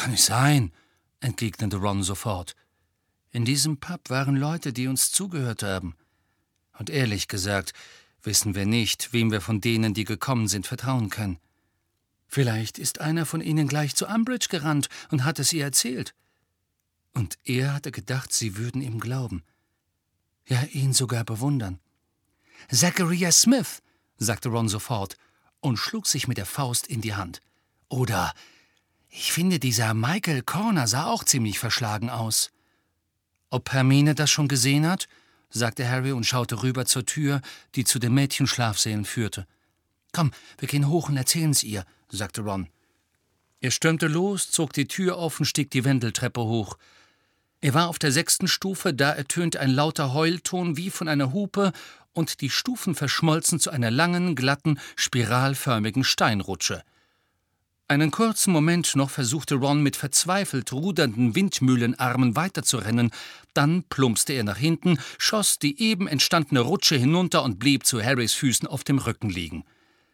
Kann nicht sein, entgegnete Ron sofort. In diesem Pub waren Leute, die uns zugehört haben. Und ehrlich gesagt, wissen wir nicht, wem wir von denen, die gekommen sind, vertrauen können. Vielleicht ist einer von ihnen gleich zu Umbridge gerannt und hat es ihr erzählt. Und er hatte gedacht, sie würden ihm glauben. Ja, ihn sogar bewundern. »Zachariah Smith«, sagte Ron sofort und schlug sich mit der Faust in die Hand. »Oder, ich finde, dieser Michael Corner sah auch ziemlich verschlagen aus.« »Ob Hermine das schon gesehen hat?« sagte Harry und schaute rüber zur Tür, die zu den Mädchenschlafsälen führte. »Komm, wir gehen hoch und erzählen's ihr«, sagte Ron. Er stürmte los, zog die Tür auf und stieg die Wendeltreppe hoch. Er war auf der 6. Stufe, da ertönte ein lauter Heulton wie von einer Hupe, und die Stufen verschmolzen zu einer langen, glatten, spiralförmigen Steinrutsche. Einen kurzen Moment noch versuchte Ron mit verzweifelt rudernden Windmühlenarmen weiterzurennen, dann plumpste er nach hinten, schoss die eben entstandene Rutsche hinunter und blieb zu Harrys Füßen auf dem Rücken liegen.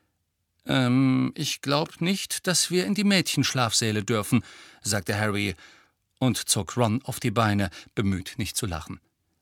Ich glaub nicht, dass wir in die Mädchenschlafsäle dürfen«, sagte Harry und zog Ron auf die Beine, bemüht nicht zu lachen.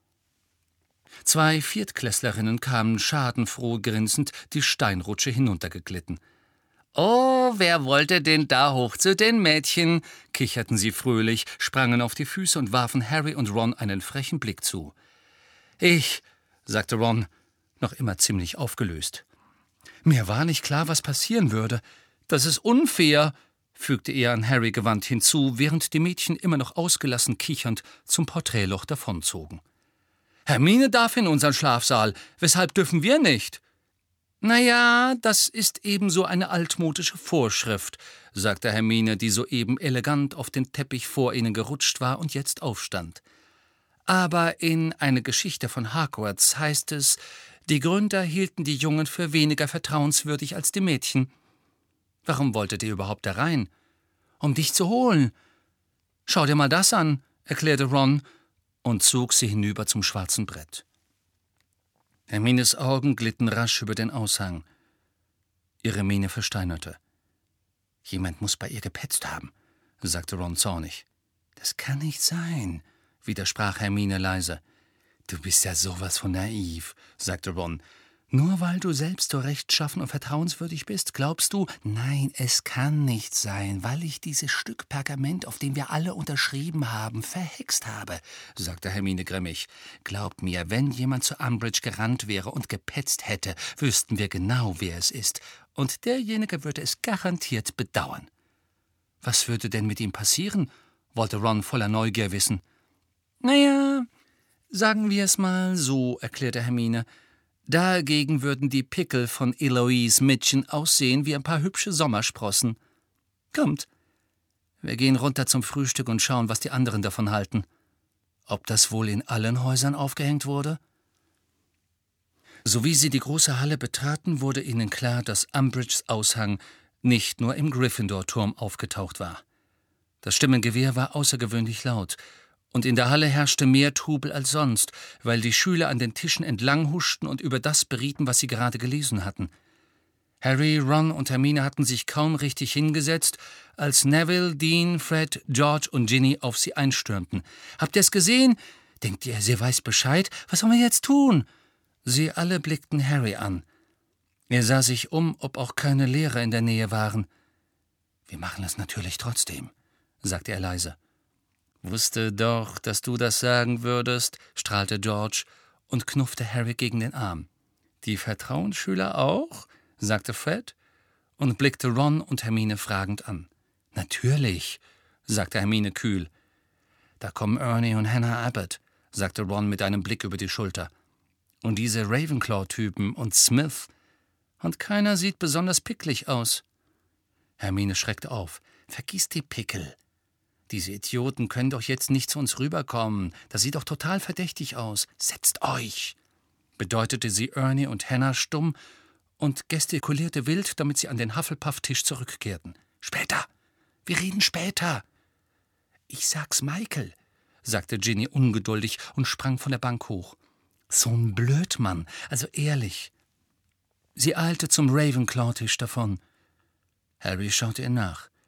2 Viertklässlerinnen kamen schadenfroh grinsend die Steinrutsche hinuntergeglitten. »Oh, wer wollte denn da hoch zu den Mädchen?« kicherten sie fröhlich, sprangen auf die Füße und warfen Harry und Ron einen frechen Blick zu. »Ich«, sagte Ron, noch immer ziemlich aufgelöst. »Mir war nicht klar, was passieren würde. Das ist unfair«, fügte er an Harry gewandt hinzu, während die Mädchen immer noch ausgelassen kichernd zum Porträtloch davonzogen. »Hermine darf in unseren Schlafsaal. Weshalb dürfen wir nicht?« »Na ja, das ist ebenso eine altmodische Vorschrift«, sagte Hermine, die soeben elegant auf den Teppich vor ihnen gerutscht war und jetzt aufstand. »Aber in »Eine Geschichte von Hogwarts« heißt es, die Gründer hielten die Jungen für weniger vertrauenswürdig als die Mädchen. Warum wolltet ihr überhaupt da rein? Um dich zu holen. Schau dir mal das an«, erklärte Ron und zog sie hinüber zum schwarzen Brett. Hermines Augen glitten rasch über den Aushang. Ihre Miene versteinerte. »Jemand muss bei ihr gepetzt haben«, sagte Ron zornig. »Das kann nicht sein«, widersprach Hermine leise. »Du bist ja sowas von naiv«, sagte Ron. »Nur weil du selbst so rechtschaffen und vertrauenswürdig bist, glaubst du, nein, es kann nicht sein, weil ich dieses Stück Pergament, auf dem wir alle unterschrieben haben, verhext habe«, sagte Hermine grimmig. »Glaub mir, wenn jemand zu Umbridge gerannt wäre und gepetzt hätte, wüssten wir genau, wer es ist, und derjenige würde es garantiert bedauern.« »Was würde denn mit ihm passieren?«, wollte Ron voller Neugier wissen. »Naja, sagen wir es mal so«, erklärte Hermine. »Dagegen würden die Pickel von Eloise Mitchen aussehen wie ein paar hübsche Sommersprossen. Kommt, wir gehen runter zum Frühstück und schauen, was die anderen davon halten. Ob das wohl in allen Häusern aufgehängt wurde?« Sowie sie die große Halle betraten, wurde ihnen klar, dass Umbridges Aushang nicht nur im Gryffindor-Turm aufgetaucht war. Das Stimmengewirr war außergewöhnlich laut, und in der Halle herrschte mehr Trubel als sonst, weil die Schüler an den Tischen entlang huschten und über das berieten, was sie gerade gelesen hatten. Harry, Ron und Hermine hatten sich kaum richtig hingesetzt, als Neville, Dean, Fred, George und Ginny auf sie einstürmten. »Habt ihr's gesehen? Denkt ihr, sie weiß Bescheid? Was sollen wir jetzt tun?« Sie alle blickten Harry an. Er sah sich um, ob auch keine Lehrer in der Nähe waren. »Wir machen es natürlich trotzdem«, sagte er leise. »Wusste doch, dass du das sagen würdest«, strahlte George und knuffte Harry gegen den Arm. »Die Vertrauensschüler auch?«, sagte Fred und blickte Ron und Hermine fragend an. »Natürlich«, sagte Hermine kühl. »Da kommen Ernie und Hannah Abbott«, sagte Ron mit einem Blick über die Schulter. »Und diese Ravenclaw-Typen und Smith. Und keiner sieht besonders picklig aus.« Hermine schreckte auf. »Vergiss die Pickel. Diese Idioten können doch jetzt nicht zu uns rüberkommen. Das sieht doch total verdächtig aus. Setzt euch«, bedeutete sie Ernie und Hannah stumm und gestikulierte wild, damit sie an den Hufflepuff-Tisch zurückkehrten. »Später. Wir reden später.« »Ich sag's Michael«, sagte Ginny ungeduldig und sprang von der Bank hoch. »So ein Blödmann, also ehrlich.« Sie eilte zum Ravenclaw-Tisch davon. Harry schaute ihr nach.